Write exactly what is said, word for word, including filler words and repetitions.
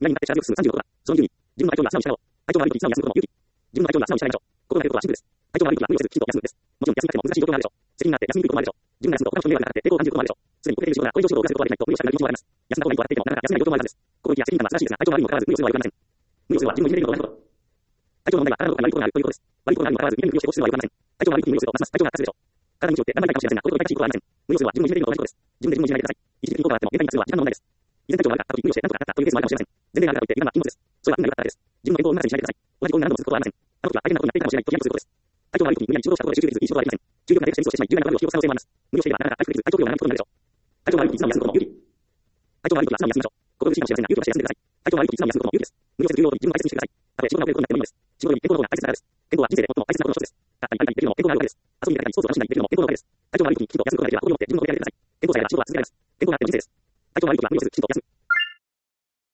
になって力強く進むさんじゅうろく号だ。その理由に、自分の愛情が素直に従おう。愛情が悪い時に素直に休むことも勇気。自分の愛情が素直に従いましょう。心が減ることはシンプルです。愛情が悪い時は無理をせずきちんと休むです。もちろん休みたくても難しい状況があるでしょう。責任があって休みにくいこともあるでしょう。自分が休むと他の人に迷惑がかかって抵抗を感じることもあるでしょう。すでに国定で仕事がこれ以上仕事を遅らせることができないと無理をしたくなる気持ちもあります。休んだ方がいいとは言っていてもなかなか休めない状況もあるはずです。この時は責任感は素晴らしいですが、愛情が悪いにもかかわらず無理をするのは良くありません。無理をするは自分をいじめるのと同じこと。愛情の問題は体のどこかに悪いところがあるということです。悪いところがあるにもかかわらず無理に無理をして放置するのは良くありません。愛情が悪い時に無理をするとますます愛情が悪化するでしょう。体に気をって頑張りたいかもしれませんが、これといたしいことはありません。無理をするは自分をいじめるのと同じことです。自分で自分をいじめないでください。一時的に効果があっても、限界に達するのは時間の問題です。以前体調が悪かった時、無理をして何とかなったというケースもあるかもしれません。全然があるからといって、今のは禁物です。それは運が良かったからです。自分の健康を無駄にしないでください。同じ行為を何度も続くことはありません。あの時は相手のことになっていたかもしれないと飛び出すことです。体調が悪い時に無理やり仕事をしたことで集中できず、いい仕事ができません。重力が出てきてミスをしてしまい、重要な学びを引き起こす可能性もあります。無理をしていればなかなか回復できず、体調不良が長くことになるでしょう。体調が悪い時、いつでも休むことも有利。体調が悪い時は素直に休みましょう。心苦しいかもしれませんが、勇気を出して休んでください。体調が悪い時、いつでも休むことも有利です。無理をせず重要度に自分を大切にしてください。たとえ仕事が遅れることになってもいいのです。仕事より健康の方が大切なからです。健康は人生で最も大切なことの一つです。たったりたりできるのも健康があるからです。遊びに出たり、スポーツを楽しんだりできるのも健康のおかげです。体調が悪い時にきちんと休むことができれば、誇りを持って自分を追い上げてください。健康さえあれば仕事は続けられます。健康があって人生です。体調が悪い時は無理をせずきちんと休む